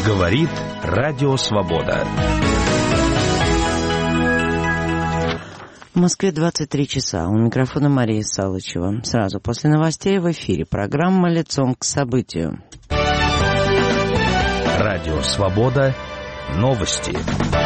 Говорит Радио Свобода. В Москве 23 часа. У микрофона Мария Салычева. Сразу после новостей в эфире программа «Лицом к событию». Радио Свобода. Новости.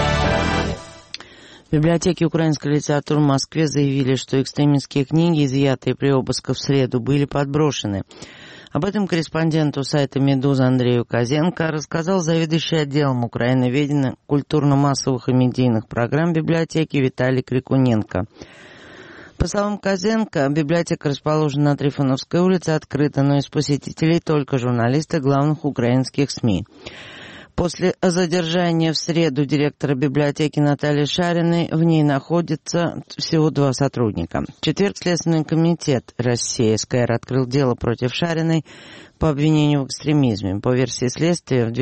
В библиотеке украинской литературы в Москве заявили, что экстремистские книги, изъятые при обысках в среду, были подброшены. Об этом корреспонденту сайта «Медуза» Андрею Козенко рассказал заведующий отделом украиноведения, культурно-массовых и медийных программ библиотеки Виталий Крикуненко. По словам Козенко, библиотека расположена на Трифоновской улице, открыта, но из посетителей только журналисты главных украинских СМИ. После задержания в среду директора библиотеки Натальи Шариной в ней находится всего 2 сотрудника. В четверг Следственный комитет России СКР открыл дело против Шариной по обвинению в экстремизме. По версии следствия, в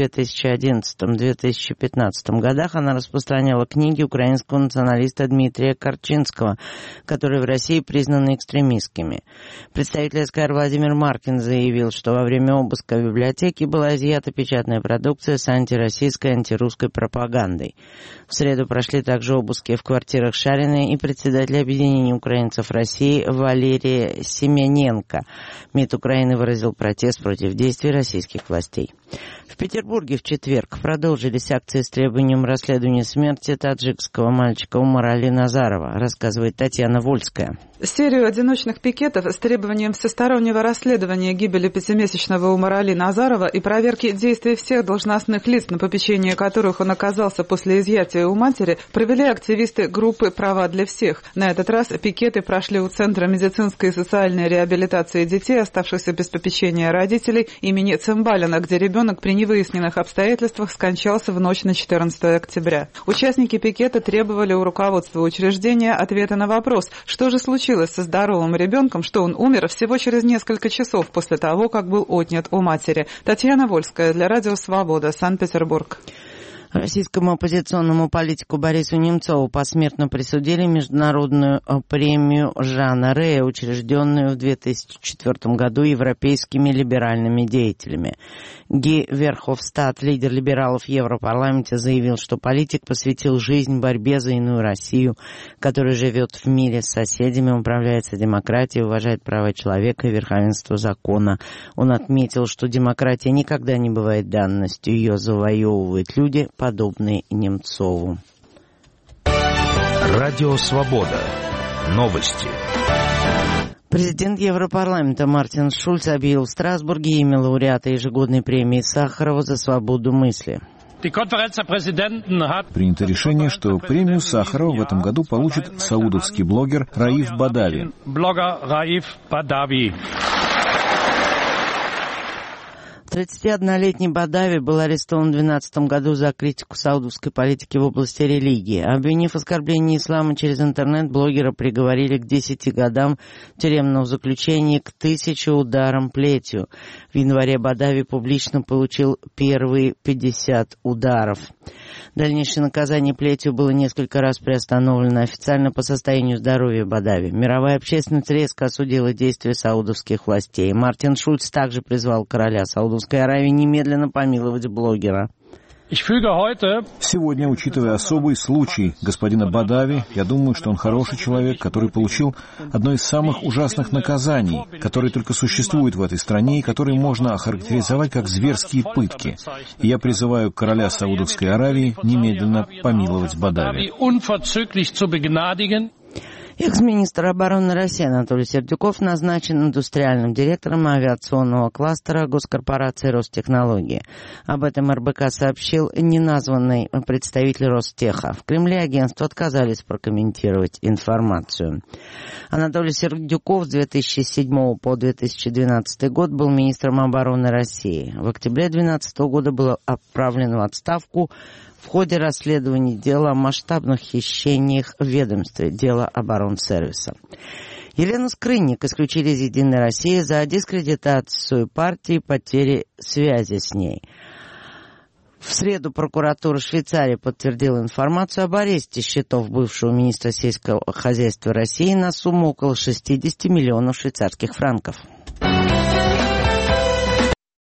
2011-2015 годах она распространяла книги украинского националиста Дмитрия Корчинского, которые в России признаны экстремистскими. Представитель СКР Владимир Маркин заявил, что во время обыска библиотеки была изъята печатная продукция с антироссийской и антирусской пропагандой. В среду прошли также обыски в квартирах Шариной и председателя объединения украинцев России Валерия Семененко. МИД Украины выразил протест против действий российских властей. В Петербурге в четверг продолжились акции с требованием расследования смерти таджикского мальчика Умара Али Назарова, рассказывает Татьяна Вольская. Серию одиночных пикетов с требованием всестороннего расследования гибели 5-месячного Умара Али Назарова и проверки действий всех должностных лиц, на попечении которых он оказался после изъятия у матери, провели активисты группы «Права для всех». На этот раз пикеты прошли у Центра медицинской и социальной реабилитации детей, оставшихся без попечения родителей, имени Цымбалина, где ребенок при невыясненных обстоятельствах скончался в ночь на 14 октября. Участники пикета требовали у руководства учреждения ответа на вопрос, что же случилось со здоровым ребенком, что он умер всего через несколько часов после того, как был отнят у матери. Татьяна Вольская для Радио Свобода, Санкт-Петербург. Российскому оппозиционному политику Борису Немцову посмертно присудили международную премию Жана Рея, учрежденную в 2004 году европейскими либеральными деятелями. Ги Верховстад, лидер либералов в Европарламенте, заявил, что политик посвятил жизнь борьбе за иную Россию, которая живет в мире с соседями, управляется демократией, уважает права человека и верховенство закона. Он отметил, что демократия никогда не бывает данностью, ее завоевывают люди, подобные Немцову. Радио Свобода. Новости. Президент Европарламента Мартин Шульц объявил в Страсбурге имя лауреата ежегодной премии Сахарова за свободу мысли. Принято решение, что премию Сахарова в этом году получит саудовский блогер Раиф Бадави. 31-летний Бадави был арестован в 2012 году за критику саудовской политики в области религии. Обвинив оскорбление ислама через интернет, блогера приговорили к 10 годам тюремного заключения, к 1000 ударам плетью. В январе Бадави публично получил первые 50 ударов. Дальнейшее наказание плетью было несколько раз приостановлено официально по состоянию здоровья Бадави. Мировая общественность резко осудила действия саудовских властей. Мартин Шульц также призвал короля Саудовской Аравии немедленно помиловать блогера. Сегодня, учитывая особый случай господина Бадави, я думаю, что он хороший человек, который получил одно из самых ужасных наказаний, которые только существуют в этой стране и которые можно охарактеризовать как зверские пытки. И я призываю короля Саудовской Аравии немедленно помиловать Бадави. Экс-министр обороны России Анатолий Сердюков назначен индустриальным директором авиационного кластера госкорпорации «Ростехнологии». Об этом РБК сообщил неназванный представитель Ростеха. В Кремле агентство отказались прокомментировать информацию. Анатолий Сердюков с 2007 по 2012 год был министром обороны России. В октябре 2012 года был отправлен в отставку в ходе расследования дела о масштабных хищениях в ведомстве, дела оборонсервиса. Елену Скрынник исключили из «Единой России» за дискредитацию партии и потери связи с ней. В среду прокуратура Швейцарии подтвердила информацию об аресте счетов бывшего министра сельского хозяйства России на сумму около 60 миллионов швейцарских франков.